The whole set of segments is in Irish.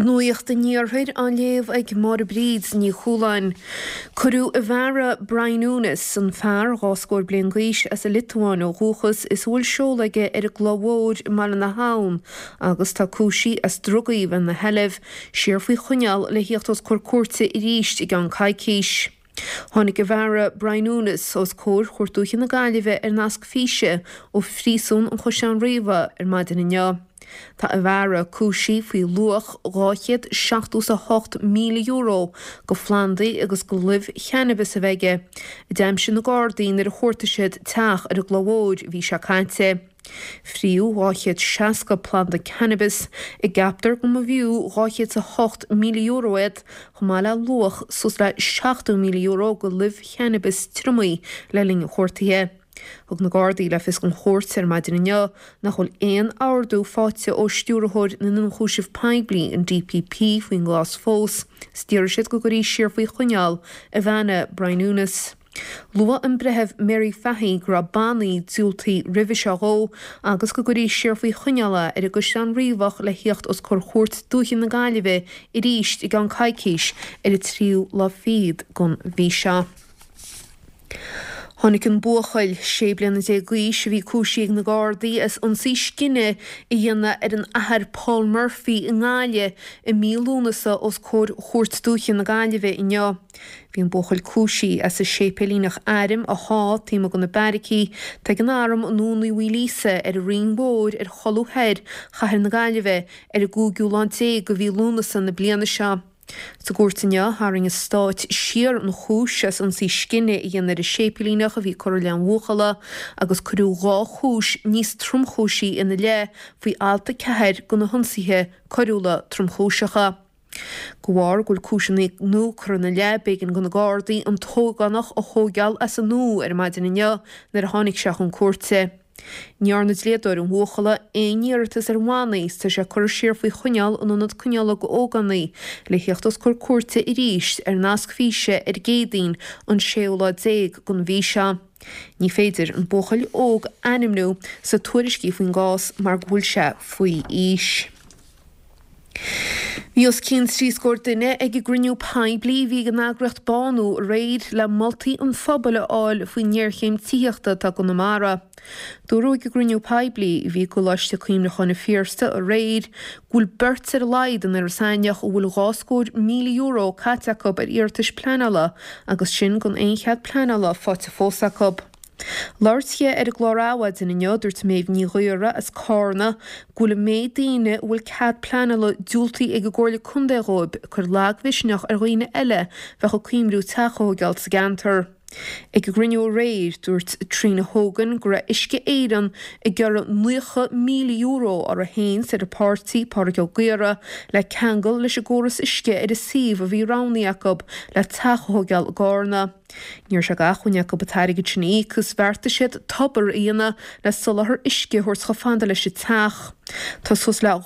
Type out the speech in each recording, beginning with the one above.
Gnuíocht den níorthaid an léamh ag mar bríd ní chúláin. Curú a bhera Brian Unis an fear gáscóir blian ghaois as a Litúán ó Rúchas is bhfuil seolaige ar a glóhóid mar na hán agus tá cúisí as drugaíh an na heileamh siar faoi chuneal le híochttas cuairte i ríist i gan caicíis. Tháinig a bhera Brian Unis os cóir chuirtúchan na Gaillimhe ar nasc físe ó phríosún an Choseán Riomha ar maidin inniu. Tá a bhera cúisí faoi luach €7.8 million go Flandaí agus go libh cheannabis a bheige. I d sin na Gardaín ar a chuirteisiid teach ar a glóhóid bhí se cainte. Fríú €60 planta cannabis i gaptar go a bhíú €8 million chumá le luach sus le €7 million go libh cheannabis trúmaí le líne chuirtaithe. Thug na Gardaí le fis an chóirt ar maidin inniu nach chfuil éon áardú fáite ó stiúrthóid na nun chúisih peibli an DPP faoin Glas Fós, stíir siad go gurí siar faoi chuneal a bheanna Brian Unis. Lua an brethebh Mary Fahey gra bannaí dúiltaí Roimhe Searó agus go gurí siar faoi chuneala ar a Choseán Riomhach le hiocht os chur chuirt dúchan na Gaillimhe i ríist i gan caicíis ar a tríú lá fiad gon bhí se. Tháinig an buachail sé bliana dé ghaois bhí cúisí na Gardaí as ionsaí scinne i dhéanana ar an athair Paul Murphy in Gáile i mílúnasa os cóir chuirt dúchan na Gaillimhe inniu. Bhí an buachail cúisí as a sé pelínach airim a há tíma go na Barací te an áram an núnaí bhuilísa ar a riongmóir ar cholúthair chathair na Gaillimhe ar a gúgiúlán dé go bhí lúnasa na bliana seo. Sa gúirtainne haring is stáit siar an chúis as an sí scinne i dhéanana a sépilínach a bhí cur lean mhuachala agus curú gá chúis níos trumchúisí ina le faoi alta ceithir go na honsaithe choirúla trumchúiseacha. Gháir gúil cúiseanna nó chur na le bégan go na Gardaí an tógannach ó thógeal as an nó ar maidin inniu nar a tháinig seach an cuairte. Nearnad léadúir an mhuachala éoníirtas ar bhánaí tá sé chur siar faoi chuneal an únad chuneala go ógannaí le hiochttas chur cuairte i ríist ar nasc físe ar géadaín an séola 10 gon bhí se. Ní féidir an buachail óg animnú sa tuairiscí faoin gás mar bhfuil se faoi is. Bhí os cinn tríscóir duine ag i gcruinniú peibli bhí an agracht banú réid le moltaí an phobal áil faoin nearchéim tíochta tá go na mara. Dúró ag i gcruinniú peibli bhí go leiste cuimne chuna fíorsta a réid gúil bert ar leidan ar saineach ó bhfuil €8 million caiteachab ar iartas planala agus sin gon aonchead planala fáte fósachab. Láirthe ar a glóráhad in inniu dúirt méid ní ghuiire as cárna gúla méid daoine bhfuil cad planala dúiltaí ag go gcóirla chundéróib chur lághhisneach ar roioine eile bheith go cuimrú teachógeal sa gantar. Ag go gcruinniú réir dúirt Trina Hogan go raibh isce éireann i gcearradh €9 million ar a héins ar a pártaí páirceáil Gaora le ceangal leis a gcóras isce ar a suíomh a bhí ranaíachab le teachógeal Gárna. Níor se gachuine go batáige tní cos bharta siad tobar íana le sulachar isce thuirt chofanda leis teach. Tá sus le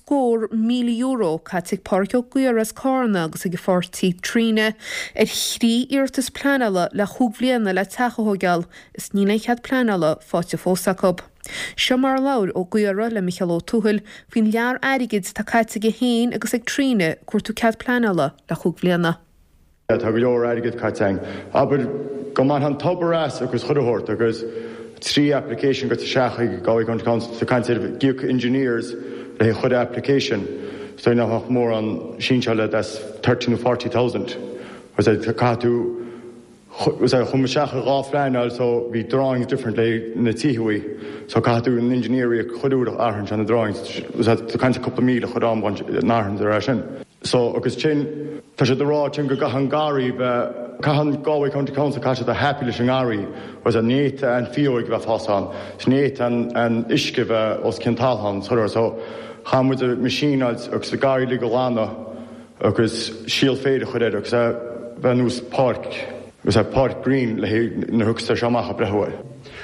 €8 million caiteach páirceáil Gaora as Cárna agus ag fortaí tríne ar chrí iartas planala le chúgbbliana le teachógeal is níléchead planala fáte fósachab. Seo mar leabhar ó Gaora le Micheál Ó Tuathail faoin lear airigid tá caiteige héin agus ag tríne cuairtú cead planala le chúgbbliana. Tá go leor airigid caiteing. Aber go man an tobarás agus chudahort agus trí application go seacha gáigh an cainte geoc engineers le chud application. So nach mór an sínsele that's 13 or 40,000. Was I catú was I chum seacha gáflein also be drawings differently na tíhuí. So catú an engineer chudú arhan an drawings was a kind of couple of mil chudám narhan ar sin. So agus sin tá sé rá sin go Hungary cahan Galway County Council catch a happy leis an Gary was a néit an fioig bheith fásan. Snéit an isce bheith os cintalhan so cha mu a machine agus a Gary le golána agus síl féidir chuir agus a bheith park gus a Park Green le na thugsta seamach a brethúil.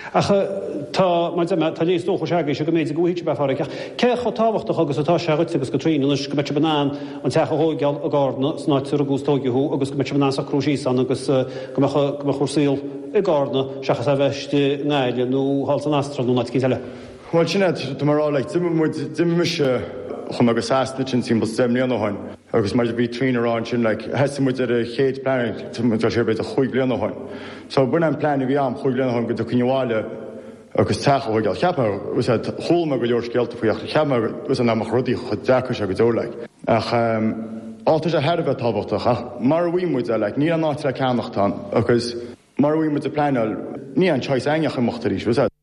Tá tá lééis dócha seagaí se go méid gohíte be fára ce chu táhachtach agus atá seagat agus go tríú go mete banán an techathógeal a gána snáid ar a gústógiú agus go mete banán sa cruúsí san agus go chósaíil i gána seachas a bheiste ngáile nó hall an astra nó cí eile. Well, sinad, marrá, like, chum agus asna sin symbol semlíon óhain. Agus mar bhí trín sin, hesim muid a chéad plan, sé beit a chuig blion óhain. So buna an plan bhí am chuig blion óhain go do cinneháile agus techa bhil cheapar, ús a chulma go leor scealta faoach, cheapar ús an amach rudí chud deachas a go dólaig. Ach, átas a herbh tábhachtach, mar bhímuid a ní an náit le ceannachtán, agus mar bhímuid a planal, ní an chois aineach a mochtaríis, ús a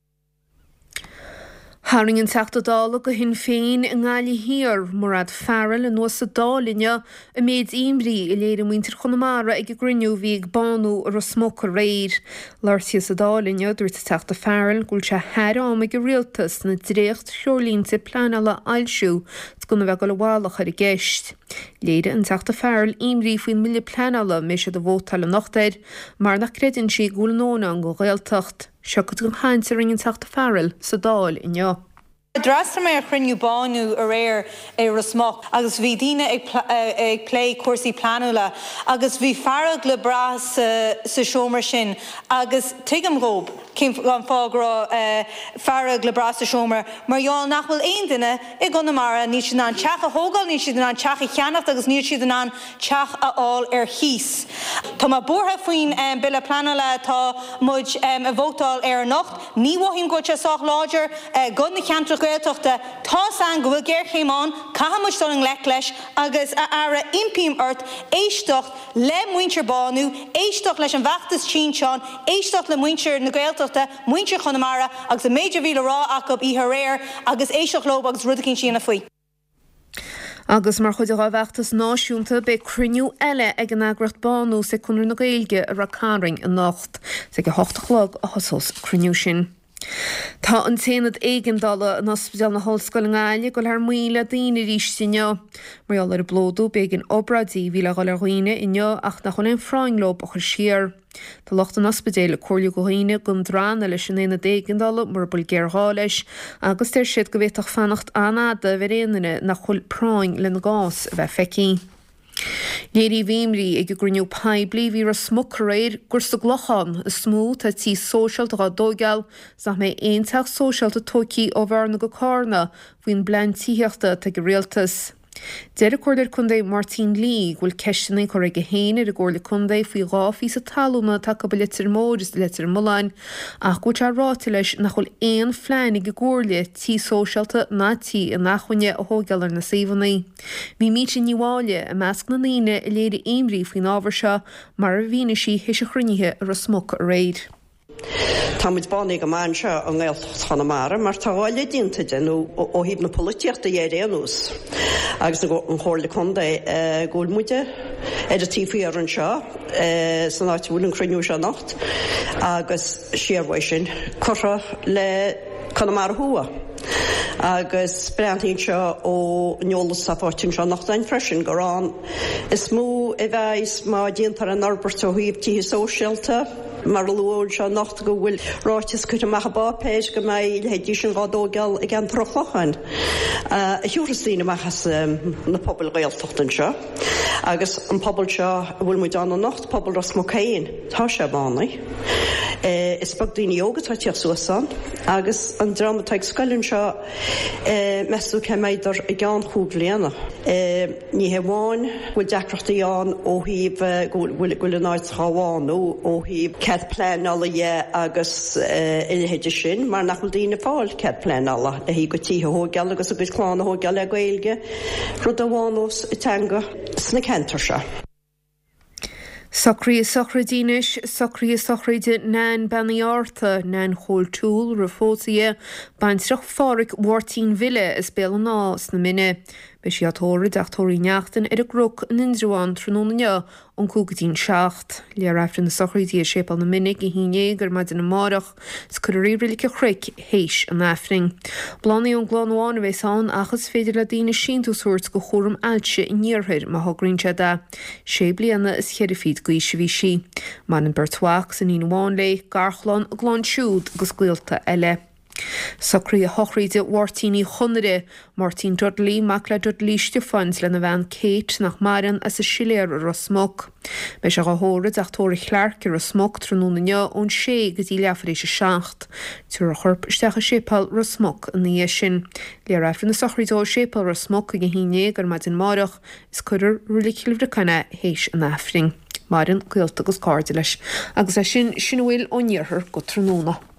Haring an teachta dála go hin féin in gáile hir Murad Farrell in nuas a dálinne a méid imrí I léir muintir chunamara ag grinniú bhíag banú ar a smoc a réir. Lartíos a dálinne dúirt a teachta Farrell gúil se heir am ag rialtas na dréocht seolínta planala ailsiú gona bheith go le bhálach ar a gceist. Léire an teachta Farrell imrí faoin mille planala mé se do bhótal a nachtaid, mar nach credin si gúil nóna an go réaltacht. Seo go dún haint a ringin teachta Farrell sa dáil inniu. Drastra mé a chrinniú banú a réir é rasmach, agus bhí daoine ag plé cuasaí planúla, agus bhí farag le bras sa seomar sin, agus tuigim rób cin an fágra farag le bras sa seomar, mar eáil nach bhfuil aon duine I Conamara ní siad an teach a thógáil, ní siad an teach a cheannacht, agus ní siad an teach a áil ar chios. Tá má bortha faoin billa planúla tá muid a bhótáil ar nacht, ní bhfuil go te sách láidir gon na cheantra Gaeltachta tá san go bhfuil géir chéimán caithmuid stoling leis agus a ara impím ort éisteach le muintir banú, éisteach leis an bheachtas tínseán, éisteach le muintir na Gaeltachta, muintir Conamara agus a méidir bhíle rá acab I réir agus éisteach lob agus rudacín sína faoi. Agus mar chud a bheachtas náisiúnta be cruniú eile ag an agracht banú sa chunar na Gaeilge a ra caring a nacht, sa go 8 chlog a hosos cruniú sin. Tá an téanad éigendala an ospidal na hallscoil an Gaeilge go ar míle daoine rís sinne. Marall ar blódú beag an obradí bhí le gáil ar chuoine inne ach nach chun fráinglób a chur siar. Tá locht an ospidéal a cuirliú go chuoine gon drána leis an éanad éigendala mar bul géirá leis, agus tar siad go bhéach fannacht anada bhar réanaine nach chuil práing le na gás a bheith feicí. Léirí bhíimrí ag go grniú paibli bhí a smuc réir gur sa glochan a smú tá tí sóisialt a dógeal sa mé aonteach sóisialt a tócí ó bharna go cárna bhíon blein tíochta te go réaltas. Deir cuair chundé Martin Lee ghfuil ceisina chuir go héine a ggóir le chundé faoi gáí sa talúna take be litir móris de litir muláin ach go te ráta leis nach chuil éon flein go ggóirle tí sóisialta nátí a nachhuine a thógealar na saomhannaí. Bhí míte níháile a measc na líine I léir éimrí faoin ábhar seo mar a bhíine si his a chrunithe ar a smuc a réid. Táid bannig go man seo an Gaeltacht Conamara, mar táháile dínta denú ó híb na políteachta dhéréanús. Agus an chóirla chundé gúil muide a tífaí ar an seo san áit bhúil an cruniú seo nacht, agus siarhhaid sin chorra le Conamara hua. Agus breantín seo ó neolalas sa fáitin seo nach dain freisin go rán. Is mú I bheis má díntar an arbert ó híb tí sóisialta, mar lúil seo nacht go bhfuil ráitis go amach bápéis go mé hédí sin gádógeal ag an trochlachan. A thuúrasín amachchas na pobl Gaeltachtain seo, agus an pobl seo bhfuil muid an nacht pobl ras mocéin tá sé bánaí. Is bag daoine ógad tá tíoch suasan, agus an dramateag scoilinn seo meú cemaidir I gán chúg léana. Ní heháin bhfuil deacrachta an ó híb bhfuil an áid cháháinú ó híb cead pléanala agus ilhéidir sin, mar nach bhfuil daoine fáil cead pléanala a hí go títhe thógeal agus a go chláánna thógeal le Gaeilge rud a bhánós I teanga sna centar seo. Socrí dínis, socrí de nán bannaíarta, nán chól túl, rafótaí, baintrach fáric Wartín Ville is béal nás na mine. Be si atóra deachtóí neachtain ar a grúch an indrúán trónne an cúgadtín seacht. Le raifrin na socrídí a sépal na minic I híné gur maid in na marach s cur ríbrilik a chric héis an afring. Blaní an gláháin bheits an achas féidir le dína síntúsúirt go chórum ailse I níorthir má thugrinse da. Sé bliana is cheirifíd goise bhí si. Man an bertwaach san íháin le garchlan a glán siúd agus gcuilta eile. Sacrí a hochríide Wartíní chunire, Martin Dudley mac le Dudley Stefans le na bhean Kate nach Maran as a siléir ar a smog. Be se go hórad ach tóri chlarc ar a smog trúnúna ón sé go dí leafar éis a seacht. Túr a chorp isteach a sépal ar a smog an níos sin. Le raifrin na sacrídó sépal ar a smog a gehíné gur maid in marach is curir rulikilvre canna héis an afring. Maran cuilt agus cáde leis, agus a sin bhfuil óníorthar go trúnúna.